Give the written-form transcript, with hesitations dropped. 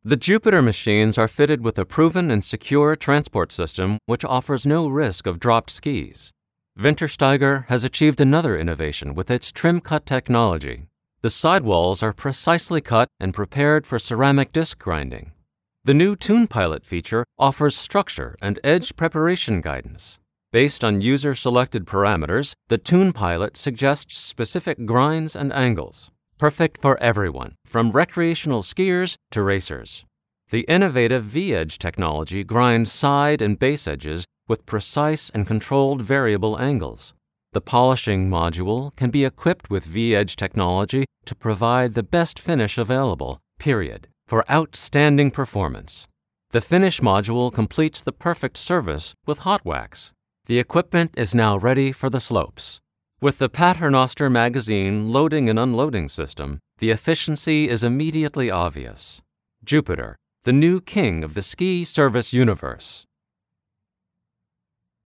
The Jupiter machines are fitted with a proven and secure transport system which offers no risk of dropped skis. Wintersteiger has achieved another innovation with its trim cut technology. The sidewalls are precisely cut and prepared for ceramic disc grinding. The new Tune Pilot feature offers structure and edge preparation guidance. Based on user-selected parameters, the Tune Pilot suggests specific grinds and angles, perfect for everyone, from recreational skiers to racers. The innovative V-Edge technology grinds side and base edges with precise and controlled variable angles. The polishing module can be equipped with V-Edge technology to provide the best finish available, period, for outstanding performance. The finish module completes the perfect service with hot wax. The equipment is now ready for the slopes. With the Paternoster magazine loading and unloading system, the efficiency is immediately obvious. Jupiter, the new king of the ski service universe.